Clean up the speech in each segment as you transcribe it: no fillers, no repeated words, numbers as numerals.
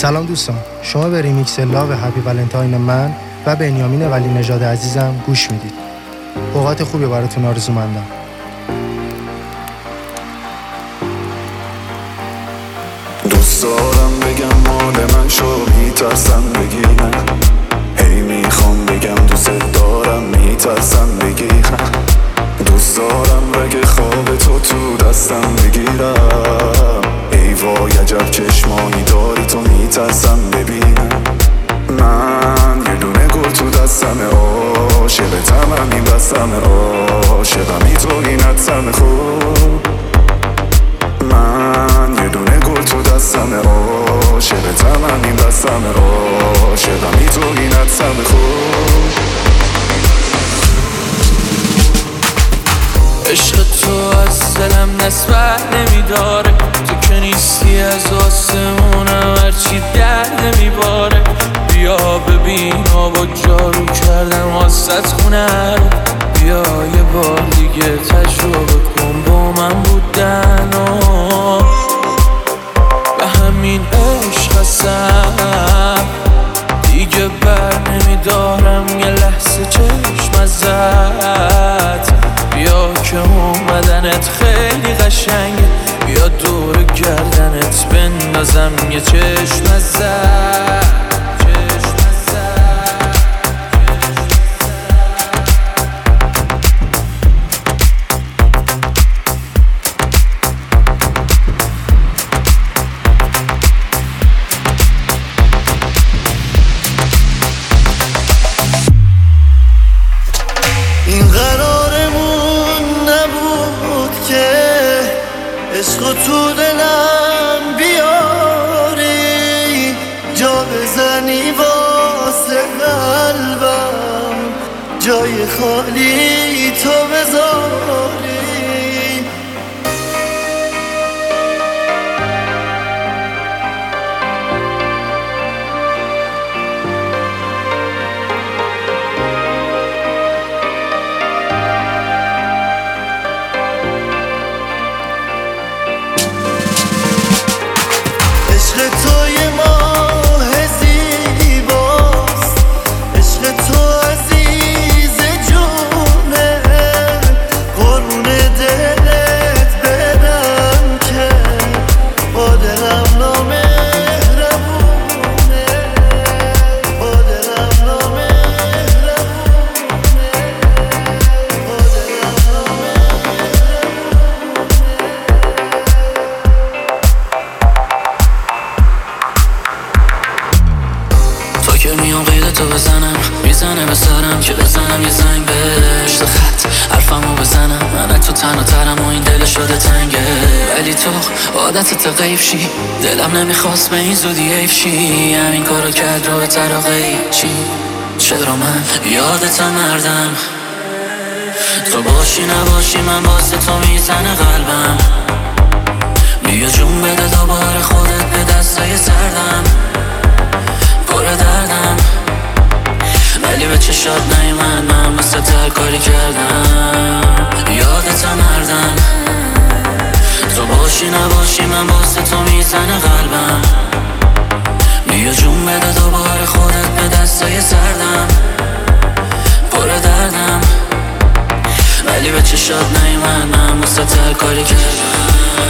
سلام دوستان، شما به ریمیکس لاو هپی ولنتاین من و بنیامین ولی نژاد عزیزم گوش میدید. اوقات خوبی براتون آرزومندم. دوست دارم بگم مال من شو، میترسم بگیرم. هی میخوام بگم دوست دارم، میترسم بگیرم. دوست دارم رگ خواب تو دستم بگیرم. ای وای عجب چشمانی داری تو، میترسم ببینم. من یه دونه گل تو دستمه، عاشقتم همین بستمه، عاشقمی تو اینت سم خوب. من یه دونه گل تو دستمه، عاشقتم همین بستمه، عاشقمی تو اینت سم خوب. عشق تو از دلم نسبت نمیداره، تو که نیستی از آسمونم هرچی درد میباره. بیا ببین آبا جارو کردم واسط خونه رو، بیا یه بار دیگه تجربه کن با من بودن و همین عشق هستم دیگه بر نمیدارم یه لحظه چشم ازت. بیا که اومدنت خیلی قشنگه، بیا دور گردنت بندازم یه چشم ازت. این قرارمون نبود که عشق تو دلم بیاری، جا بزنی واسه قلبم، جای خالی تو بذاری. عشق تو یه ماه زیباست، عشق تو عزیز جونه، قربون دلت برم که با دلم نامهربونه، با دلم نامهربونه، با دلم تو که میام قید تو بزنم، میزنه به سرم که بزنم یه زنگ بهش تو خط حرفمو بزنم. من تو تنها ترم و این دل شده تنگه، ولی تو عادتت غیب شی، دلم نمیخواست به این زودی حیف شی. همین کارو کرد رو به طراقی چی؟ چرا من یادتم مردم، تو باشی نباشی من واسه تو میزنه قلبم. بیا جون بده دوباره خودت به دستای سردم، پر دردم ولی به چشات نیومد، من مثل هر کاری کردم. یادتم مردم، تو باشی نباشی من واسه تو میزنه قلبم. بیا جون بده دوباره خودت به دستای سردم، پر دردم ولی به چشات نیومد، من مثل هر کاری کردم.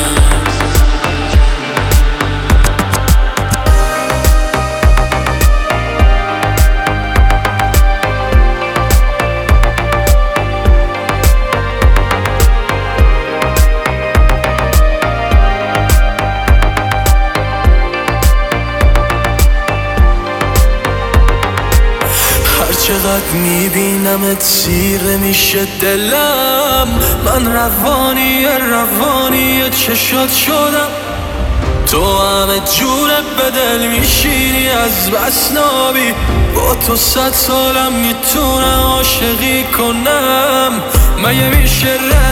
چقدر میبینمت سیره میشه دلم، من روانی چشات شدم. تو همه جونه به دل میشینی از بس نابی، با تو 100 سالم میتونم عاشقی کنم. مگه میشه